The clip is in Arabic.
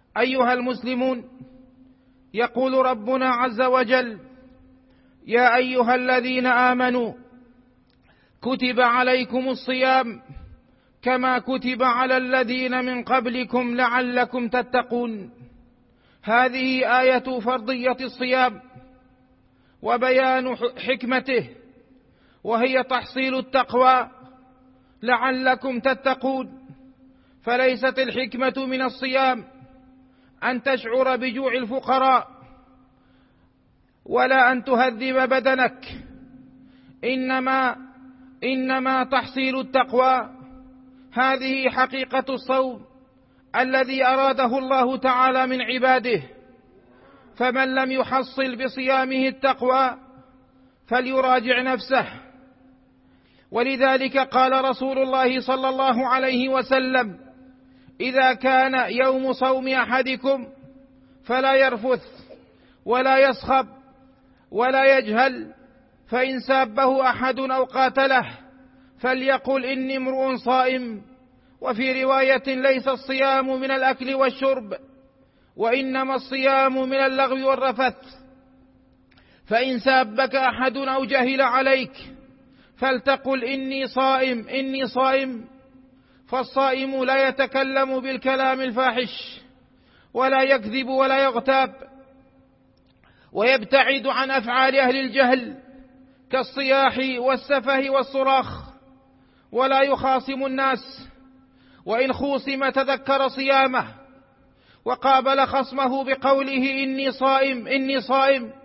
أيها المسلمون، يقول ربنا عز وجل: يا أيها الذين آمنوا كتب عليكم الصيام كما كتب على الذين من قبلكم لعلكم تتقون. هذه آية فرضية الصيام وبيان حكمته، وهي تحصيل التقوى لعلكم تتقون. فليست الحكمة من الصيام أن تشعر بجوع الفقراء ولا أن تهذب بدنك، إنما تحصيل التقوى. هذه حقيقة الصوم الذي أراده الله تعالى من عباده، فمن لم يحصل بصيامه التقوى فليراجع نفسه. ولذلك قال رسول الله صلى الله عليه وسلم: إذا كان يوم صوم أحدكم فلا يرفث ولا يصخب ولا يجهل، فإن سابه أحد أو قاتله فليقل إني امرؤ صائم. وفي رواية: ليس الصيام من الأكل والشرب، وإنما الصيام من اللغو والرفث. فإن سابك أحد أو جهل عليك فلتقل إني صائم إني صائم. فالصائم لا يتكلم بالكلام الفاحش ولا يكذب ولا يغتاب، ويبتعد عن أفعال أهل الجهل كالصياح والسفه والصراخ، ولا يخاصم الناس، وإن خوصم تذكر صيامه وقابل خصمه بقوله إني صائم إني صائم،